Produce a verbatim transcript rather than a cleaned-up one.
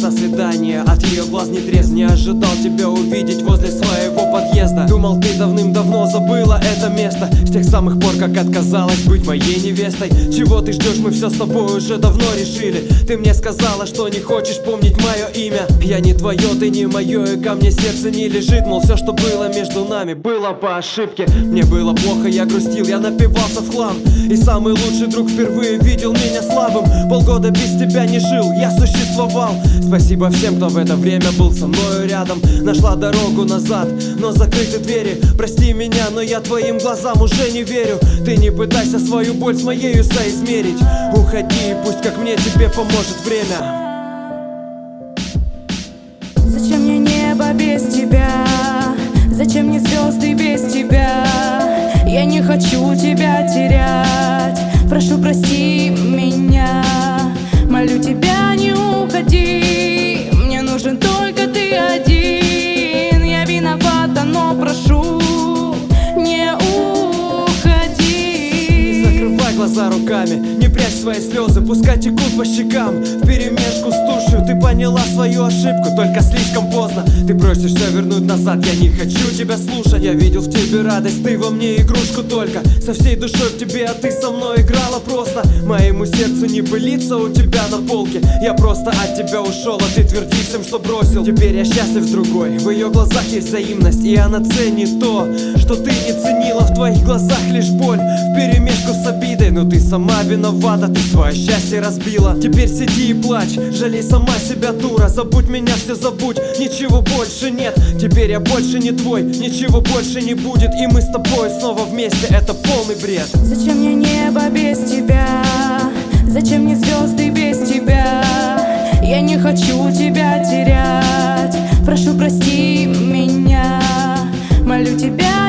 со свидания. От ее глаз не трезв, не ожидал тебя увидеть возле своего подъезда. Думал, ты давным-давно забыла это место, с тех самых пор, как отказалась быть моей невестой. Чего ты ждешь, мы все с тобой уже давно решили. Ты мне сказала, что не хочешь помнить мое имя. Я не твое, ты не мое, и ко мне сердце не лежит. Мол, все, что было между нами, было по ошибке. Мне было плохо, я грустил, я напивался в хлам. И самый лучший друг впервые видел меня слабым. Полгода без тебя не жил, я существовал. Спасибо всем, кто в это время был со мною рядом. Нашла дорогу назад, но закрыты двери. Прости меня, но я твоим глазам уже не верю. Ты не пытайся свою боль с моею соизмерить. Уходи, и пусть как мне тебе поможет время. Зачем мне небо без тебя? Зачем мне звезды без тебя? Я не хочу тебя терять. Прошу, прости меня. Молю тебя, не уходи. Мне нужен только ты один. Я виновата, но прошу, не уходи. Не закрывай глаза руками, не прячь свои слезы, пускай текут по щекам вперемешку с тушью. Ты поняла свою ошибку, только слишком поздно. Ты просишь все вернуть назад, я не хочу тебя слушать. Я видел в тебе радость, ты во мне игрушку только. Со всей душой в тебе, а ты со мной играла просто. Моему сердцу не пылиться у тебя на полке. Я просто от тебя ушел, а ты твердишь всем, что бросил. Теперь я счастлив с другой, в ее глазах есть взаимность. И она ценит то, что ты не ценила. В твоих глазах лишь боль вперемешку с обидой. Но ты сама виновата, ты свое счастье разбила. Теперь сиди и плачь, жалей сама себя, дура. Забудь меня, все забудь, ничего больше нет. Теперь я больше не твой, ничего больше не будет. И мы с тобой снова вместе, это полный бред. Зачем мне небо без тебя? Зачем мне звезды без тебя? Я не хочу тебя терять. Прошу, прости меня. Молю тебя,